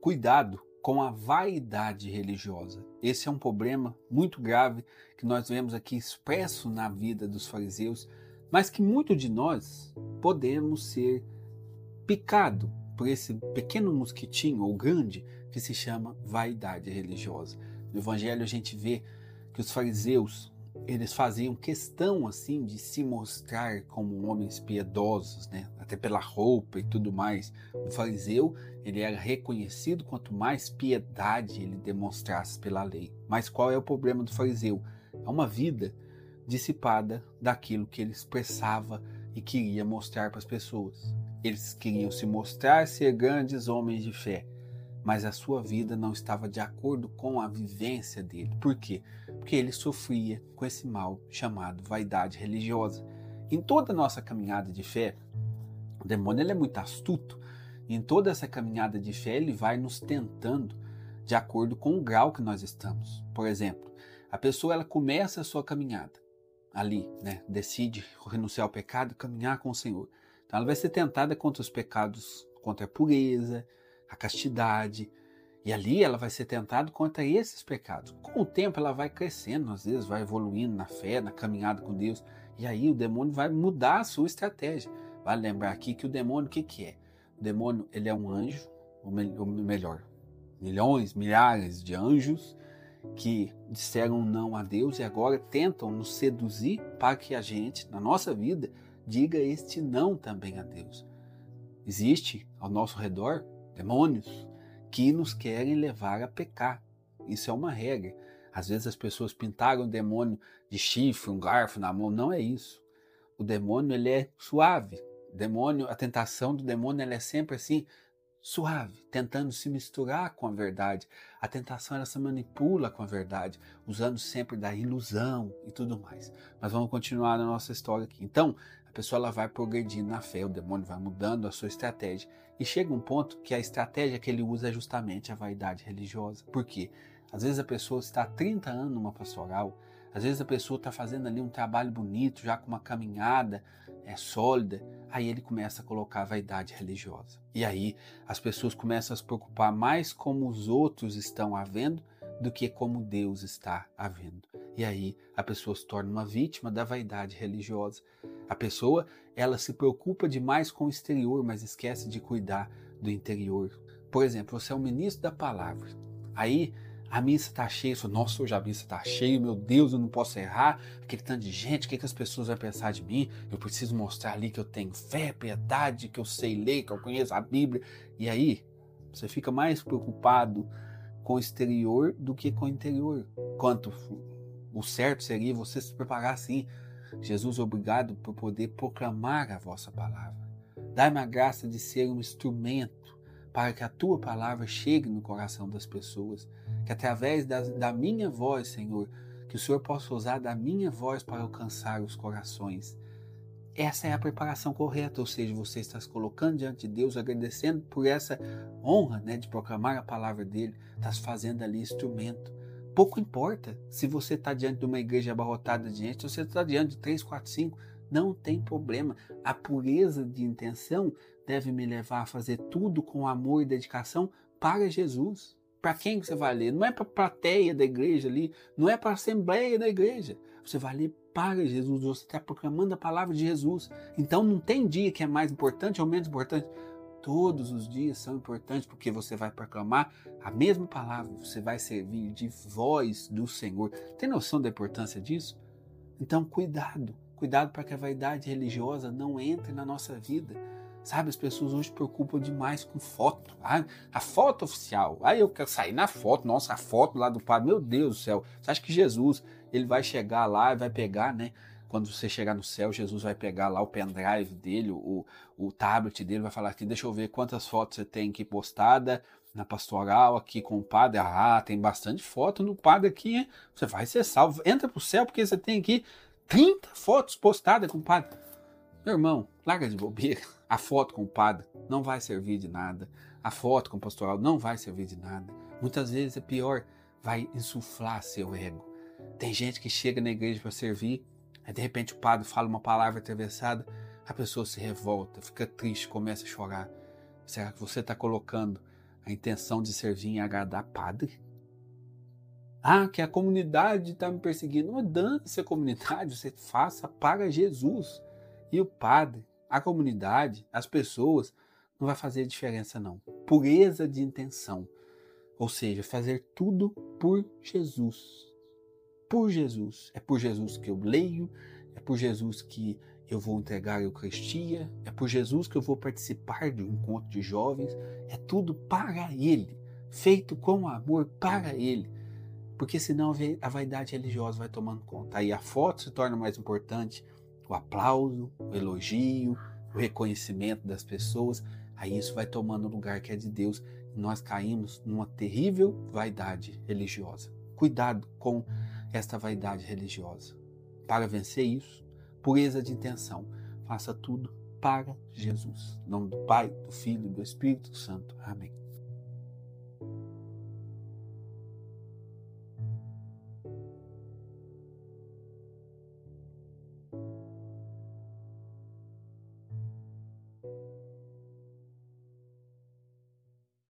Cuidado com a vaidade religiosa. Esse é um problema muito grave que nós vemos aqui expresso na vida dos fariseus, mas que muitos de nós podemos ser picado por esse pequeno mosquitinho ou grande que se chama vaidade religiosa. No Evangelho a gente vê que os fariseus, eles faziam questão assim de se mostrar como homens piedosos, né? Até pela roupa e tudo mais. O fariseu, ele era reconhecido quanto mais piedade ele demonstrasse pela lei. Mas qual é o problema do fariseu? É uma vida dissipada daquilo que ele expressava e queria mostrar para as pessoas. Eles queriam se mostrar ser grandes homens de fé, mas a sua vida não estava de acordo com a vivência dele. Por quê? Porque ele sofria com esse mal chamado vaidade religiosa. Em toda a nossa caminhada de fé, o demônio ele é muito astuto. Em toda essa caminhada de fé, ele vai nos tentando de acordo com o grau que nós estamos. Por exemplo, a pessoa ela começa a sua caminhada ali, né? Decide renunciar ao pecado e caminhar com o Senhor. Então ela vai ser tentada contra os pecados, contra a pureza, a castidade, e ali ela vai ser tentada contra esses pecados. Com o tempo ela vai crescendo, às vezes vai evoluindo na fé, na caminhada com Deus, e aí o demônio vai mudar a sua estratégia. Vale lembrar aqui que o demônio, o que é? O demônio, ele é um anjo, ou melhor, milhões, milhares de anjos que disseram não a Deus e agora tentam nos seduzir para que a gente, na nossa vida, diga este não também a Deus. Existe ao nosso redor demônios que nos querem levar a pecar. Isso é uma regra. Às vezes as pessoas pintaram o demônio de chifre, um garfo na mão. Não é isso. O demônio ele é suave. O demônio, a tentação do demônio ela é sempre assim, suave, tentando se misturar com a verdade. A tentação ela se manipula com a verdade, usando sempre da ilusão e tudo mais. Mas vamos continuar na nossa história aqui. Então, a pessoa ela vai progredindo na fé, o demônio vai mudando a sua estratégia e chega um ponto que a estratégia que ele usa é justamente a vaidade religiosa. Por quê? Às vezes a pessoa está há 30 anos numa pastoral, às vezes a pessoa está fazendo ali um trabalho bonito, já com uma caminhada sólida, aí ele começa a colocar a vaidade religiosa. E aí as pessoas começam a se preocupar mais como os outros estão a vendo do que como Deus está a vendo. E aí a pessoa se torna uma vítima da vaidade religiosa. A pessoa, ela se preocupa demais com o exterior, mas esquece de cuidar do interior. Por exemplo, você é um ministro da palavra. Aí a missa está cheia, você fala, nossa, hoje a missa está cheia, meu Deus, eu não posso errar, aquele tanto de gente, o que as pessoas vão pensar de mim? Eu preciso mostrar ali que eu tenho fé, piedade, que eu sei ler, que eu conheço a Bíblia. E aí, você fica mais preocupado com o exterior do que com o interior. Quanto o certo seria você se preparar assim. Jesus, obrigado por poder proclamar a vossa palavra. Dai-me a graça de ser um instrumento para que a tua palavra chegue no coração das pessoas, que através da minha voz, Senhor, que o Senhor possa usar da minha voz para alcançar os corações. Essa é a preparação correta, ou seja, você está se colocando diante de Deus, agradecendo por essa honra, né, de proclamar a palavra dele, está se fazendo ali instrumento. Pouco importa se você está diante de uma igreja abarrotada de gente, se você está diante de 3, 4, 5, não tem problema. A pureza de intenção deve me levar a fazer tudo com amor e dedicação para Jesus. Para quem você vai ler? Não é para a plateia da igreja ali, não é para a assembleia da igreja. Você vai ler para Jesus, você está proclamando a palavra de Jesus. Então não tem dia que é mais importante ou menos importante. Todos os dias são importantes porque você vai proclamar a mesma palavra, você vai servir de voz do Senhor. Tem noção da importância disso? Então cuidado para que a vaidade religiosa não entre na nossa vida. Sabe, as pessoas hoje se preocupam demais com foto. A foto oficial. Eu quero sair na foto. Nossa, a foto lá do padre. Meu Deus do céu. Você acha que Jesus, ele vai chegar lá e vai pegar, né? Quando você chegar no céu, Jesus vai pegar lá o pendrive dele, o tablet dele, vai falar aqui, deixa eu ver quantas fotos você tem aqui postada na pastoral, aqui com o padre. Tem bastante foto no padre aqui, hein? Você vai ser salvo. Entra pro céu porque você tem aqui 30 fotos postadas com o padre. Meu irmão, larga de bobeira. A foto com o padre não vai servir de nada. A foto com o pastoral não vai servir de nada. Muitas vezes é pior, vai insuflar seu ego. Tem gente que chega na igreja para servir, aí de repente o padre fala uma palavra atravessada, a pessoa se revolta, fica triste, começa a chorar. Será que você está colocando A intenção de servir e agradar padre? Ah, que a comunidade está me perseguindo. Não dane-se a comunidade, você faça para Jesus. E o padre, a comunidade, as pessoas, não vai fazer diferença não. Pureza de intenção. Ou seja, fazer tudo por Jesus. Por Jesus. É por Jesus que eu leio, é por Jesus que eu vou entregar a Eucaristia, é por Jesus que eu vou participar de um encontro de jovens. É tudo para Ele, feito com amor para Ele. Porque senão a vaidade religiosa vai tomando conta. Aí a foto se torna mais importante, o aplauso, o elogio, o reconhecimento das pessoas. Aí isso vai tomando o lugar que é de Deus e nós caímos numa terrível vaidade religiosa. Cuidado com esta vaidade religiosa. Para vencer isso, pureza de intenção. Faça tudo para Jesus. Em nome do Pai, do Filho e do Espírito Santo. Amém.